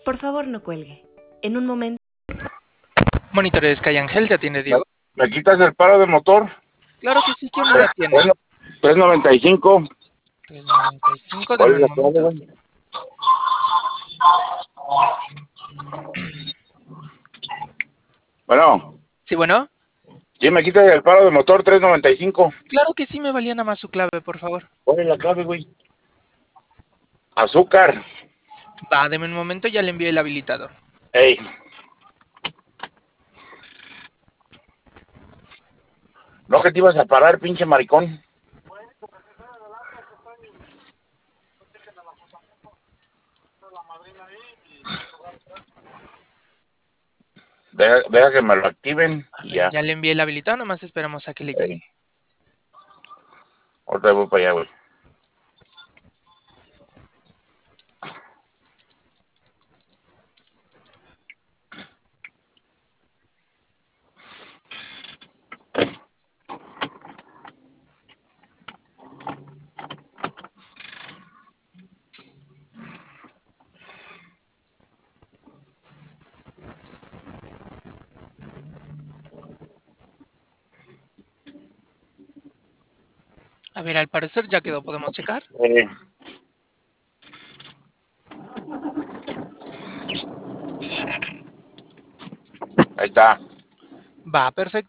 Por favor, no cuelgue. En un momento. Monitores Calle Ángel, te atiende Diego. ¿Me quitas el paro de motor? Claro que sí, ¿qué unidad tiene? Bueno, 395. 395, ¿Cuál deme es un la clave, momento. güey? Bueno, Sí, bueno. ¿sí me quitas el paro de motor 395? Claro que sí, me valía nada más su clave, por favor. ¿Cuál es la clave, güey? Azúcar. Va, deme un momento, ya le envié el habilitador. Ey. ¿No que te ibas a parar, pinche maricón? Deja que me lo activen A y ver, ya. ya le envié el habilitador, nomás esperamos a que le llegue. Ahorita voy para allá, güey. A ver, al parecer ya quedó, ¿podemos checar? Ahí está. Va, perfecto.